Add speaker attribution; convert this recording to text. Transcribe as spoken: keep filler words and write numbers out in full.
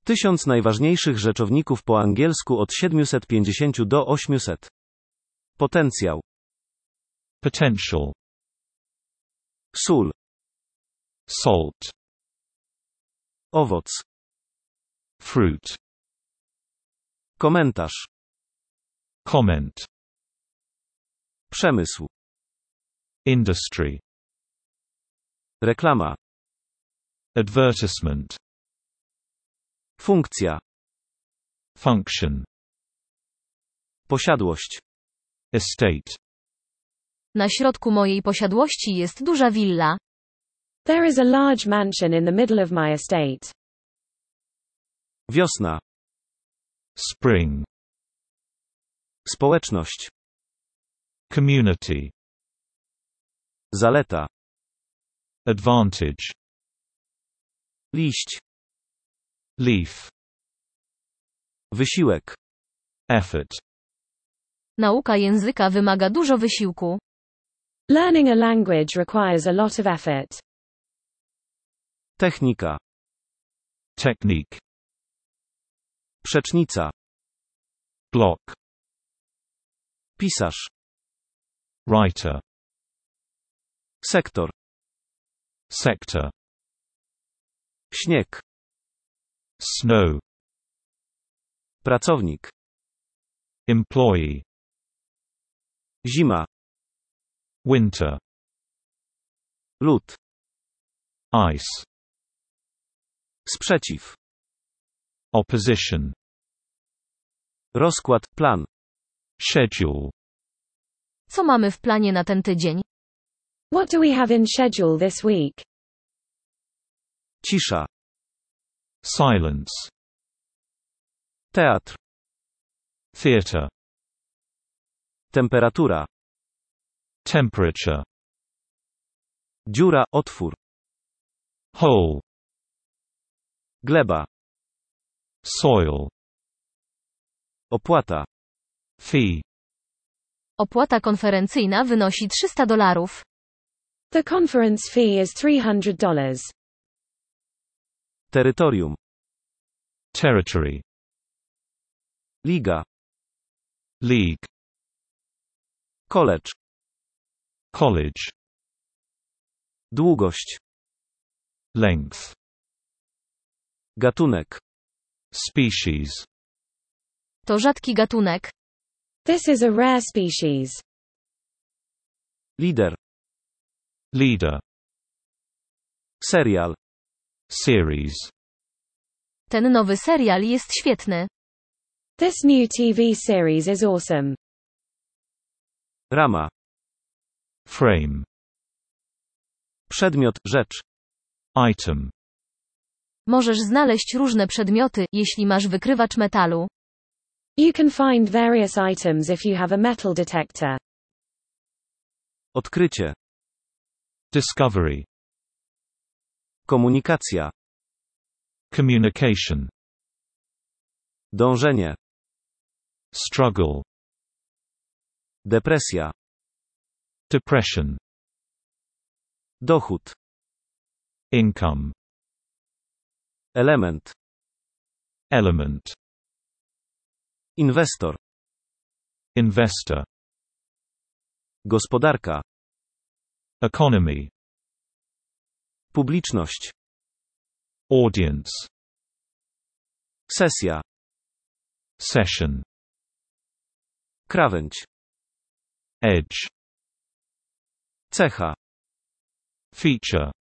Speaker 1: Tysiąc najważniejszych rzeczowników po angielsku od siedmiuset pięćdziesięciu do ośmiuset. Potencjał.
Speaker 2: Potential.
Speaker 1: Sól.
Speaker 2: Salt.
Speaker 1: Owoc.
Speaker 2: Fruit.
Speaker 1: Komentarz.
Speaker 2: Comment.
Speaker 1: Przemysł.
Speaker 2: Industry.
Speaker 1: Reklama.
Speaker 2: Advertisement.
Speaker 1: Funkcja.
Speaker 2: Function.
Speaker 1: Posiadłość.
Speaker 2: Estate.
Speaker 3: Na środku mojej posiadłości jest duża willa.
Speaker 4: There is a large mansion in the middle of my estate.
Speaker 1: Wiosna.
Speaker 2: Spring.
Speaker 1: Społeczność.
Speaker 2: Community.
Speaker 1: Zaleta.
Speaker 2: Advantage.
Speaker 1: Liść.
Speaker 2: Leaf.
Speaker 1: Wysiłek.
Speaker 2: Effort.
Speaker 3: Nauka języka wymaga dużo wysiłku.
Speaker 4: Learning a language requires a lot of effort.
Speaker 1: Technika.
Speaker 2: Technique.
Speaker 1: Przecznica.
Speaker 2: Block.
Speaker 1: Pisarz.
Speaker 2: Writer.
Speaker 1: Sektor.
Speaker 2: Sector.
Speaker 1: Śnieg.
Speaker 2: Snow.
Speaker 1: Pracownik.
Speaker 2: Employee.
Speaker 1: Zima.
Speaker 2: Winter.
Speaker 1: Lód.
Speaker 2: Ice.
Speaker 1: Sprzeciw.
Speaker 2: Opposition.
Speaker 1: Rozkład, plan.
Speaker 2: Schedule.
Speaker 3: Co mamy w planie na ten tydzień?
Speaker 4: What do we have in schedule this week?
Speaker 1: Cisza.
Speaker 2: Silence.
Speaker 1: Teatr.
Speaker 2: Theatre.
Speaker 1: Temperatura.
Speaker 2: Temperature.
Speaker 1: Dziura, otwór.
Speaker 2: Hole.
Speaker 1: Gleba.
Speaker 2: Soil.
Speaker 1: Opłata.
Speaker 2: Fee.
Speaker 3: Opłata konferencyjna wynosi trzysta dolarów.
Speaker 4: The conference fee is three hundred dollars.
Speaker 1: Terytorium.
Speaker 2: Territory.
Speaker 1: Liga.
Speaker 2: League.
Speaker 1: College.
Speaker 2: College.
Speaker 1: Długość.
Speaker 2: Length.
Speaker 1: Gatunek.
Speaker 2: Species.
Speaker 3: To rzadki gatunek.
Speaker 4: This is a rare species.
Speaker 1: Lider.
Speaker 2: Leader.
Speaker 1: Serial.
Speaker 2: Series.
Speaker 3: Ten nowy serial jest świetny.
Speaker 4: This new T V series is awesome.
Speaker 1: Rama.
Speaker 2: Frame.
Speaker 1: Przedmiot, rzecz.
Speaker 2: Item.
Speaker 3: Możesz znaleźć różne przedmioty, jeśli masz wykrywacz metalu.
Speaker 4: You can find various items if you have a metal detector.
Speaker 1: Odkrycie.
Speaker 2: Discovery.
Speaker 1: Komunikacja.
Speaker 2: Communication.
Speaker 1: Dążenie.
Speaker 2: Struggle.
Speaker 1: Depresja.
Speaker 2: Depression.
Speaker 1: Dochód.
Speaker 2: Income.
Speaker 1: Element.
Speaker 2: Element.
Speaker 1: Inwestor.
Speaker 2: Investor.
Speaker 1: Gospodarka.
Speaker 2: Economy.
Speaker 1: Publiczność.
Speaker 2: Audience.
Speaker 1: Sesja.
Speaker 2: Session.
Speaker 1: Krawędź.
Speaker 2: Edge.
Speaker 1: Cecha.
Speaker 2: Feature.